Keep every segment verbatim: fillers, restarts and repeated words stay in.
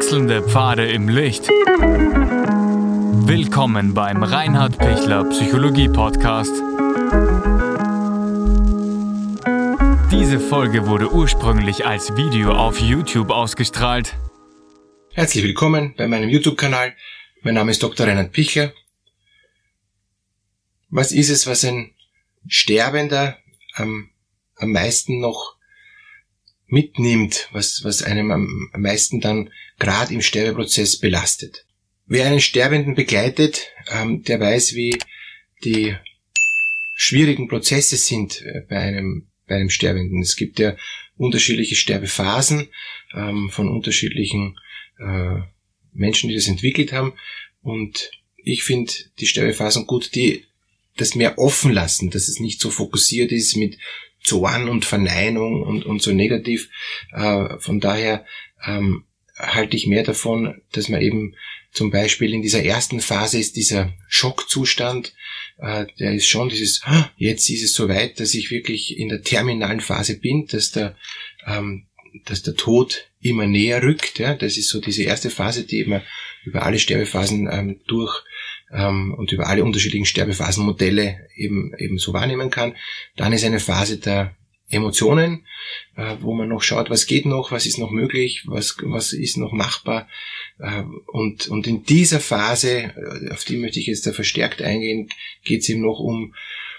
Wechselnde Pfade im Licht. Willkommen beim Reinhard Pichler Psychologie Podcast. Diese Folge wurde ursprünglich als Video auf YouTube ausgestrahlt. Herzlich willkommen bei meinem YouTube-Kanal. Mein Name ist Doktor Reinhard Pichler. Was ist es, was ein Sterbender am, am meisten noch mitnimmt, was, was einem am meisten dann gerade im Sterbeprozess belastet? Wer einen Sterbenden begleitet, ähm, der weiß, wie die schwierigen Prozesse sind bei einem, bei einem Sterbenden. Es gibt ja unterschiedliche Sterbephasen ähm, von unterschiedlichen äh, Menschen, die das entwickelt haben. Und ich finde die Sterbephasen gut, die das mehr offen lassen, dass es nicht so fokussiert ist mit Zorn und Verneinung und, und so negativ. Äh, von daher ähm, halte ich mehr davon, dass man eben zum Beispiel in dieser ersten Phase ist dieser Schockzustand, äh, der ist schon dieses, jetzt ist es soweit, dass ich wirklich in der terminalen Phase bin, dass der, ähm, dass der Tod immer näher rückt. Ja? Das ist so diese erste Phase, die eben über alle Sterbephasen ähm, durch ähm, und über alle unterschiedlichen Sterbephasenmodelle eben eben so wahrnehmen kann. Dann ist eine Phase der Emotionen, äh, wo man noch schaut, was geht noch, was ist noch möglich, was was ist noch machbar. Äh, und und in dieser Phase, auf die möchte ich jetzt da verstärkt eingehen, geht es eben noch um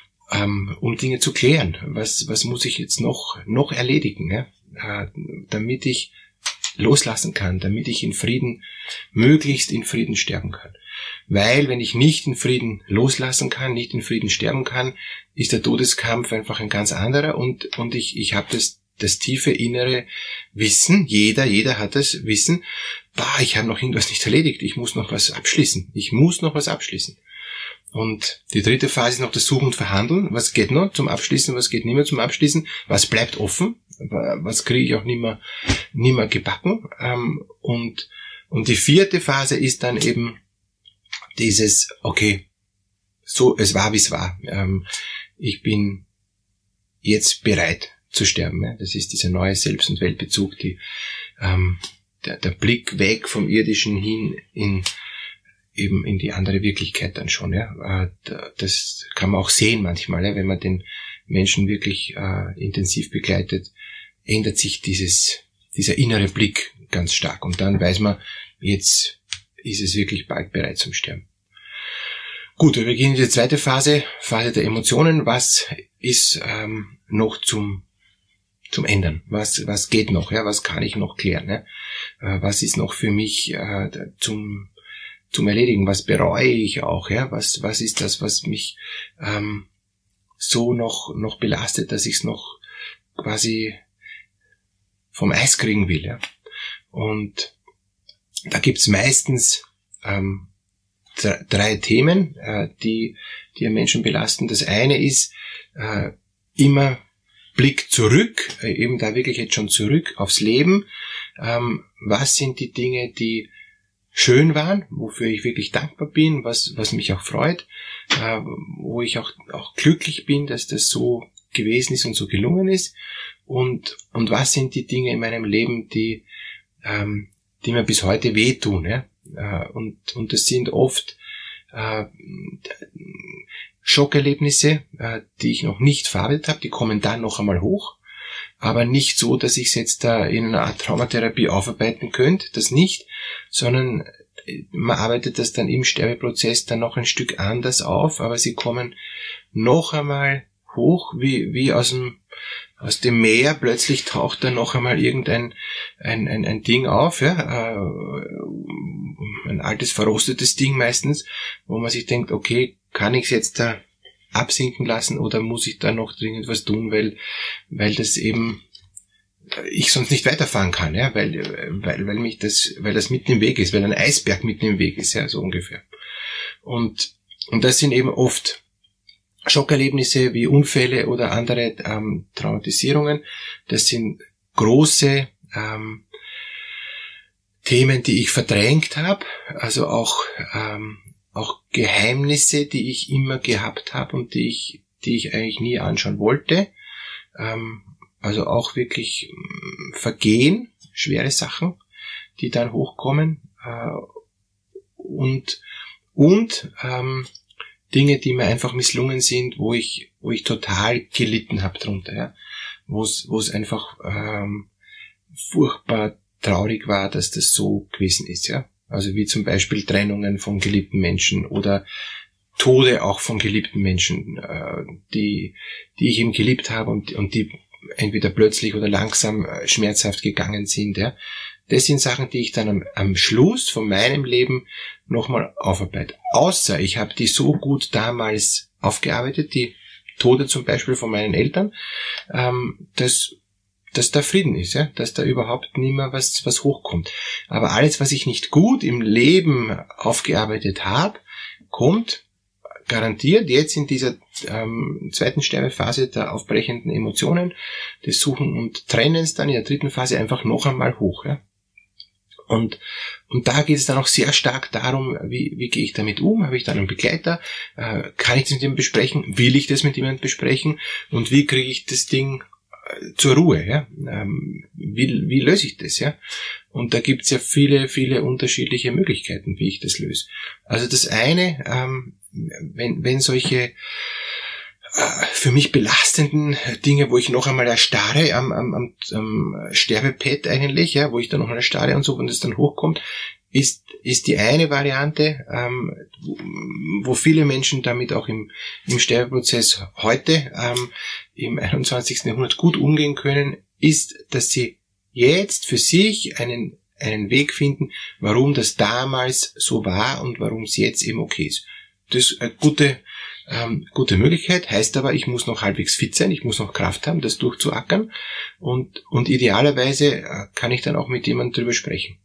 ähm, um Dinge zu klären. Was was muss ich jetzt noch noch erledigen, ja? äh, damit ich loslassen kann, damit ich in Frieden, möglichst in Frieden sterben kann. Weil wenn ich nicht in Frieden loslassen kann, nicht in Frieden sterben kann, ist der Todeskampf einfach ein ganz anderer und und ich ich habe das das tiefe innere Wissen, jeder jeder hat das Wissen, bah, ich habe noch irgendwas nicht erledigt, ich muss noch was abschließen, ich muss noch was abschließen. Und die dritte Phase ist noch das Suchen und Verhandeln. Was geht noch zum Abschließen, was geht nicht mehr zum Abschließen, was bleibt offen, was kriege ich auch nicht mehr, nicht mehr gebacken. Und, und die vierte Phase ist dann eben dieses, okay, so, es war, wie es war. Ich bin jetzt bereit zu sterben. Das ist dieser neue Selbst- und Weltbezug, die, der, der Blick weg vom Irdischen hin in eben in die andere Wirklichkeit dann schon, ja. Das kann man auch sehen manchmal, ja, wenn man den Menschen wirklich äh, intensiv begleitet, ändert sich dieses, dieser innere Blick ganz stark. Und dann weiß man, jetzt ist es wirklich bald bereit zum Sterben. Gut, wir gehen in die zweite Phase, Phase der Emotionen. Was ist ähm, noch zum zum Ändern? Was was geht noch? Ja, was kann ich noch klären? Ja? Äh, was ist noch für mich äh, zum zum Erledigen, was bereue ich auch, ja, was was ist das, was mich ähm, so noch noch belastet, dass ich es noch quasi vom Eis kriegen will, ja. Und da gibt's meistens ähm, d- drei Themen, äh, die die einen Menschen belasten. Das eine ist äh, immer Blick zurück, äh, eben da wirklich jetzt schon zurück aufs Leben. Ähm, was sind die Dinge, die schön waren, wofür ich wirklich dankbar bin, was was mich auch freut, äh, wo ich auch auch glücklich bin, dass das so gewesen ist und so gelungen ist, und und was sind die Dinge in meinem Leben, die ähm, die mir bis heute wehtun, ja? Äh, und und das sind oft äh, Schockerlebnisse, äh, die ich noch nicht verarbeitet habe, die kommen dann noch einmal hoch, aber nicht so, dass ich es jetzt da in einer Art Traumatherapie aufarbeiten könnte, das nicht, sondern man arbeitet das dann im Sterbeprozess dann noch ein Stück anders auf, aber sie kommen noch einmal hoch, wie wie aus dem aus dem Meer, plötzlich taucht da noch einmal irgendein ein, ein, ein Ding auf, ja, ein altes, verrostetes Ding meistens, wo man sich denkt, okay, kann ich es jetzt da absinken lassen oder muss ich da noch dringend was tun, weil weil das eben ich sonst nicht weiterfahren kann, ja, weil weil weil mich das weil das mitten im Weg ist, weil ein Eisberg mitten im Weg ist, ja, so ungefähr. Und und das sind eben oft Schockerlebnisse wie Unfälle oder andere ähm, Traumatisierungen. Das sind große ähm, Themen, die ich verdrängt habe, also auch ähm, auch Geheimnisse, die ich immer gehabt habe und die ich die ich eigentlich nie anschauen wollte. Ähm, also auch wirklich Vergehen, schwere Sachen, die dann hochkommen, äh, und, und, ähm, Dinge, die mir einfach misslungen sind, wo ich, wo ich total gelitten habe drunter, ja, wo es, wo es einfach, ähm, furchtbar traurig war, dass das so gewesen ist, ja. Also wie zum Beispiel Trennungen von geliebten Menschen oder Tode auch von geliebten Menschen, äh, die, die ich eben geliebt habe und, und die entweder plötzlich oder langsam äh, schmerzhaft gegangen sind, ja. Das sind Sachen, die ich dann am, am Schluss von meinem Leben nochmal aufarbeite. Außer ich habe die so gut damals aufgearbeitet, die Tode zum Beispiel von meinen Eltern, ähm, dass dass da Frieden ist, ja, dass da überhaupt nicht mehr was, was hochkommt. Aber alles, was ich nicht gut im Leben aufgearbeitet habe, kommt garantiert jetzt in dieser ähm, zweiten Sterbephase der aufbrechenden Emotionen, des Suchen und Trennens, dann in der dritten Phase einfach noch einmal hoch, ja. Und, und da geht es dann auch sehr stark darum, wie, wie gehe ich damit um? Habe ich dann einen Begleiter? Äh, kann ich das mit ihm besprechen? Will ich das mit jemandem besprechen? Und wie kriege ich das Ding zur Ruhe, ja? Ähm, wie, wie löse ich das, ja? Und da gibt's ja viele, viele unterschiedliche Möglichkeiten, wie ich das löse. Also das eine, ähm, wenn, wenn solche äh, für mich belastenden Dinge, wo ich noch einmal erstarre am, am, am, am Sterbebett eigentlich, ja, wo ich dann noch einmal erstarre und so, wenn das dann hochkommt, ist ist die eine Variante, ähm, wo viele Menschen damit auch im, im Sterbeprozess heute ähm, im einundzwanzigsten Jahrhundert gut umgehen können, ist, dass sie jetzt für sich einen einen Weg finden, warum das damals so war und warum es jetzt eben okay ist. Das ist eine gute ähm, gute Möglichkeit, heißt aber, ich muss noch halbwegs fit sein, ich muss noch Kraft haben, das durchzuackern, und und idealerweise äh, kann ich dann auch mit jemandem drüber sprechen.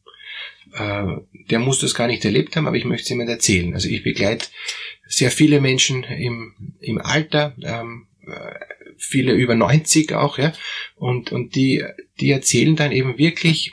Der muss das gar nicht erlebt haben, aber ich möchte es jemand erzählen. Also ich begleite sehr viele Menschen im, im Alter, ähm, viele über neunzig auch, ja, und, und die, die erzählen dann eben wirklich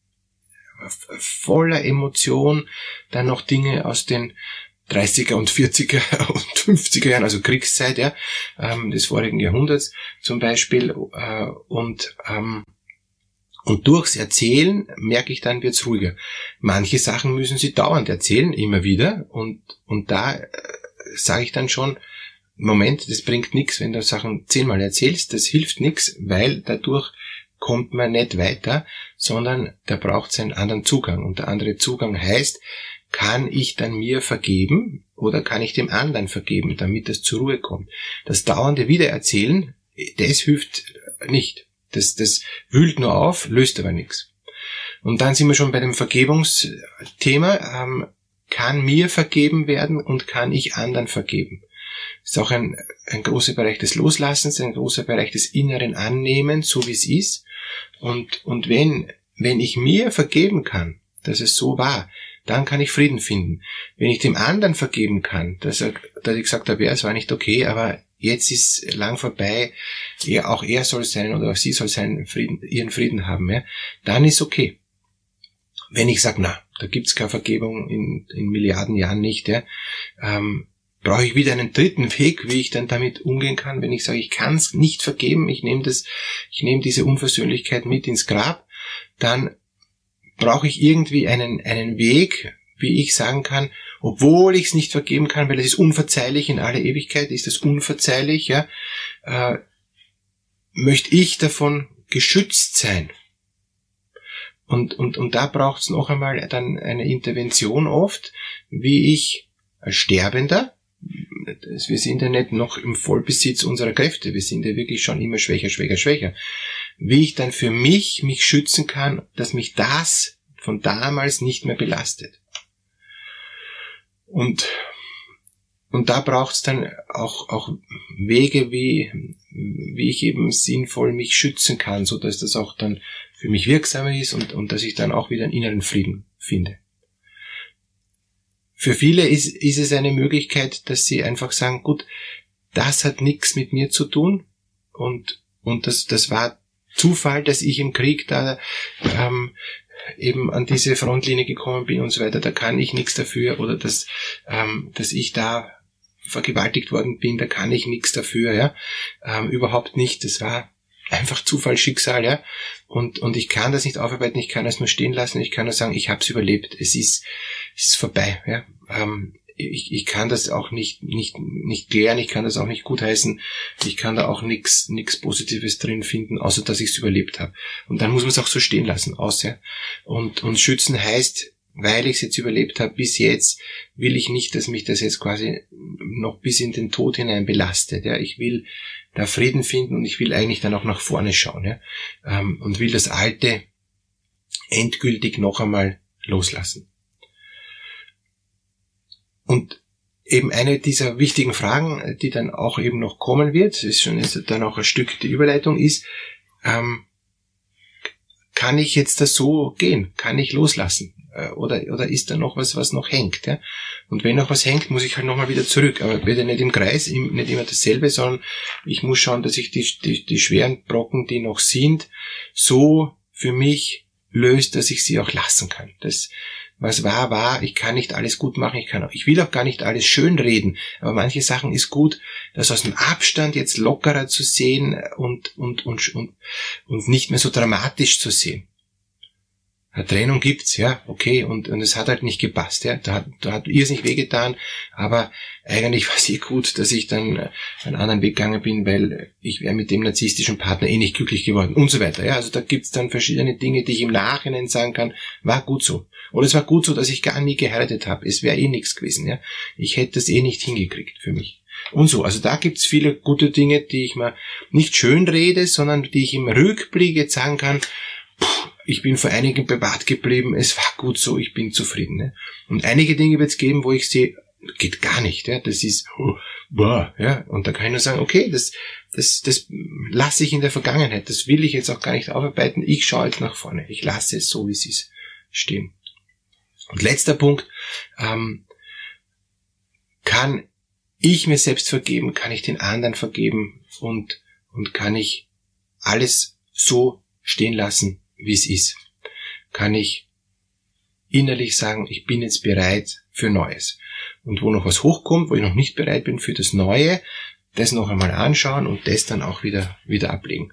voller Emotion dann noch Dinge aus den dreißiger und vierziger und fünfziger Jahren, also Kriegszeit, ja, ähm, des vorigen Jahrhunderts zum Beispiel, äh, und, ähm, Und durchs Erzählen merke ich dann, wird's ruhiger. Manche Sachen müssen sie dauernd erzählen, immer wieder. Und und da äh, sage ich dann schon, Moment, das bringt nichts, wenn du Sachen zehnmal erzählst. Das hilft nichts, weil dadurch kommt man nicht weiter, sondern da braucht es einen anderen Zugang. Und der andere Zugang heißt, kann ich dann mir vergeben oder kann ich dem anderen vergeben, damit das zur Ruhe kommt. Das dauernde Wiedererzählen, das hilft nicht. Das, das wühlt nur auf, löst aber nichts. Und dann sind wir schon bei dem Vergebungsthema. Ähm, kann mir vergeben werden und kann ich anderen vergeben? Das ist auch ein, ein großer Bereich des Loslassens, ein großer Bereich des inneren Annehmens, so wie es ist. Und, und wenn, wenn ich mir vergeben kann, dass es so war, dann kann ich Frieden finden. Wenn ich dem anderen vergeben kann, dass er, dass ich gesagt habe, ja, es war nicht okay, aber jetzt ist lang vorbei, ja, auch er soll sein oder auch sie soll seinen Frieden, ihren Frieden haben, ja, dann ist okay. Wenn ich sage, na, da gibt's keine Vergebung in, in Milliarden Jahren nicht, ja, ähm, brauche ich wieder einen dritten Weg, wie ich dann damit umgehen kann, wenn ich sage, ich kann es nicht vergeben, ich nehme das, ich nehme diese Unversöhnlichkeit mit ins Grab, dann brauche ich irgendwie einen einen Weg, wie ich sagen kann, obwohl ich es nicht vergeben kann, weil es ist unverzeihlich, in aller Ewigkeit ist das unverzeihlich, ja, äh, möchte ich davon geschützt sein. Und, und, und da braucht es noch einmal dann eine Intervention oft, wie ich als Sterbender, wir sind ja nicht noch im Vollbesitz unserer Kräfte, wir sind ja wirklich schon immer schwächer, schwächer, schwächer, wie ich dann für mich mich schützen kann, dass mich das von damals nicht mehr belastet. Und, und da braucht es dann auch, auch Wege, wie, wie ich eben sinnvoll mich schützen kann, so dass das auch dann für mich wirksamer ist und, und dass ich dann auch wieder einen inneren Frieden finde. Für viele ist, ist es eine Möglichkeit, dass sie einfach sagen, gut, das hat nichts mit mir zu tun und, und das, das war Zufall, dass ich im Krieg da ähm, eben an diese Frontlinie gekommen bin und so weiter, da kann ich nichts dafür, oder dass, ähm, dass ich da vergewaltigt worden bin, da kann ich nichts dafür, ja, ähm, überhaupt nicht, das war einfach Zufall, Schicksal, ja. Und, und ich kann das nicht aufarbeiten, ich kann das nur stehen lassen, ich kann nur sagen, ich habe es überlebt, es ist, es ist vorbei, ja. Ähm, ich, ich kann das auch nicht, nicht, nicht klären, ich kann das auch nicht gutheißen, ich kann da auch nichts, nichts Positives drin finden, außer dass ich es überlebt habe. Und dann muss man es auch so stehen lassen, aus, ja. Und, und schützen heißt, weil ich es jetzt überlebt habe bis jetzt, will ich nicht, dass mich das jetzt quasi noch bis in den Tod hinein belastet. Ja, ich will da Frieden finden und ich will eigentlich dann auch nach vorne schauen, ja, ähm, und will das Alte endgültig noch einmal loslassen. Und eben eine dieser wichtigen Fragen, die dann auch eben noch kommen wird, das ist schon jetzt dann auch ein Stück die Überleitung, ist, ähm, kann ich jetzt das so gehen? Kann ich loslassen? Oder, oder ist da noch was, was noch hängt, ja? Und wenn noch was hängt, muss ich halt nochmal wieder zurück. Aber wieder nicht im Kreis, nicht immer dasselbe, sondern ich muss schauen, dass ich die, die, die schweren Brocken, die noch sind, so für mich löst, dass ich sie auch lassen kann. Das, was war, war, ich kann nicht alles gut machen, ich kann auch, ich will auch gar nicht alles schön reden, aber manche Sachen ist gut, das aus dem Abstand jetzt lockerer zu sehen und, und, und, und, und nicht mehr so dramatisch zu sehen. Eine Trennung gibt's, ja, okay, und, und es hat halt nicht gepasst, ja, da hat, da hat irrsinnig wehgetan, aber eigentlich war es eh gut, dass ich dann einen anderen Weg gegangen bin, weil ich wäre mit dem narzisstischen Partner eh nicht glücklich geworden und so weiter, ja, also da gibt's dann verschiedene Dinge, die ich im Nachhinein sagen kann, war gut so. Oder es war gut so, dass ich gar nie geheiratet habe, es wäre eh nichts gewesen, ja, ich hätte das eh nicht hingekriegt für mich. Und so, also da gibt's viele gute Dinge, die ich mir nicht schön rede, sondern die ich im Rückblick jetzt sagen kann, ich bin vor einigen bewahrt geblieben, es war gut so, ich bin zufrieden. Ne? Und einige Dinge wird es geben, wo ich sehe, geht gar nicht. Ja? Das ist, oh, boah, ja. Und da kann ich nur sagen, okay, das, das, das lasse ich in der Vergangenheit, das will ich jetzt auch gar nicht aufarbeiten, ich schaue jetzt nach vorne, ich lasse es so, wie es ist, stehen. Und letzter Punkt, ähm, kann ich mir selbst vergeben, kann ich den anderen vergeben und, und kann ich alles so stehen lassen, wie es ist, kann ich innerlich sagen, ich bin jetzt bereit für Neues. Und wo noch was hochkommt, wo ich noch nicht bereit bin für das Neue, das noch einmal anschauen und das dann auch wieder wieder ablegen.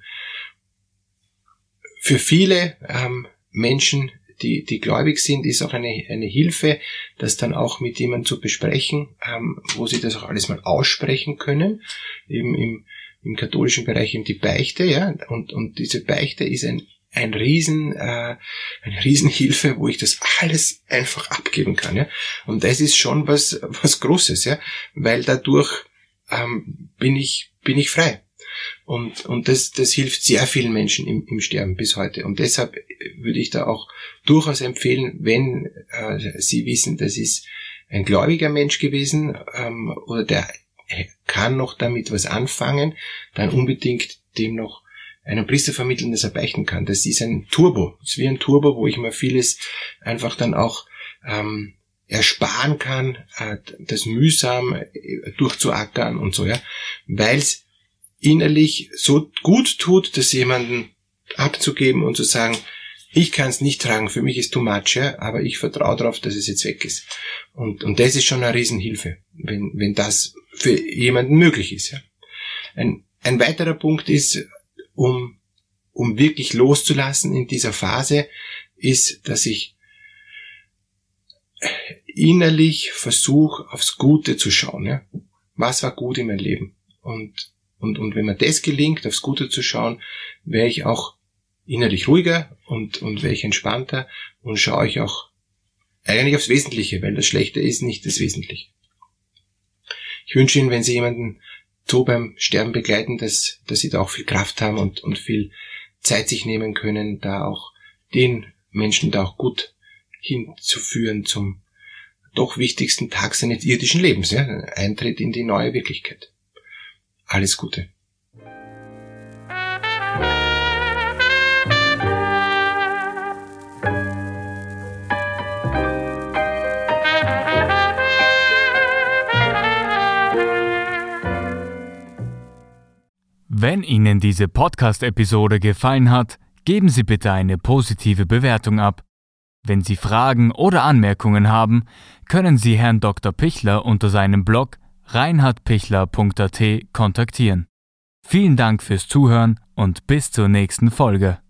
Für viele ähm, Menschen, die die gläubig sind, ist auch eine eine Hilfe, das dann auch mit jemandem zu besprechen, ähm, wo sie das auch alles mal aussprechen können, eben im im katholischen Bereich eben die Beichte, ja, und und diese Beichte ist ein ein Riesen, äh, eine Riesenhilfe, wo ich das alles einfach abgeben kann, ja. Und das ist schon was, was Großes, ja, weil dadurch ähm, bin ich, bin ich frei. Und und das, das hilft sehr vielen Menschen im, im Sterben bis heute. Und deshalb würde ich da auch durchaus empfehlen, wenn äh, Sie wissen, das ist ein gläubiger Mensch gewesen ähm, oder der kann noch damit was anfangen, dann unbedingt dem noch einem Priester vermitteln, dass er beichten kann. Das ist ein Turbo. Das ist wie ein Turbo, wo ich mir vieles einfach dann auch ähm, ersparen kann, äh, das mühsam äh, durchzuackern und so, ja, weil es innerlich so gut tut, das jemanden abzugeben und zu sagen, ich kann es nicht tragen, für mich ist too much, ja, aber ich vertraue darauf, dass es jetzt weg ist. Und, und das ist schon eine Riesenhilfe, wenn, wenn das für jemanden möglich ist, ja. Ein, ein weiterer Punkt ist, um, um wirklich loszulassen in dieser Phase, ist, dass ich innerlich versuche, aufs Gute zu schauen, ja. Was war gut in meinem Leben? Und, und, und wenn mir das gelingt, aufs Gute zu schauen, wäre ich auch innerlich ruhiger und, und wäre ich entspannter und schaue ich auch eigentlich aufs Wesentliche, weil das Schlechte ist nicht das Wesentliche. Ich wünsche Ihnen, wenn Sie jemanden so beim Sterben begleiten, dass, dass Sie da auch viel Kraft haben und, und viel Zeit sich nehmen können, da auch den Menschen da auch gut hinzuführen zum doch wichtigsten Tag seines irdischen Lebens, ja, Eintritt in die neue Wirklichkeit. Alles Gute. Wenn Ihnen diese Podcast-Episode gefallen hat, geben Sie bitte eine positive Bewertung ab. Wenn Sie Fragen oder Anmerkungen haben, können Sie Herrn Doktor Pichler unter seinem Blog reinhardpichler punkt a t kontaktieren. Vielen Dank fürs Zuhören und bis zur nächsten Folge.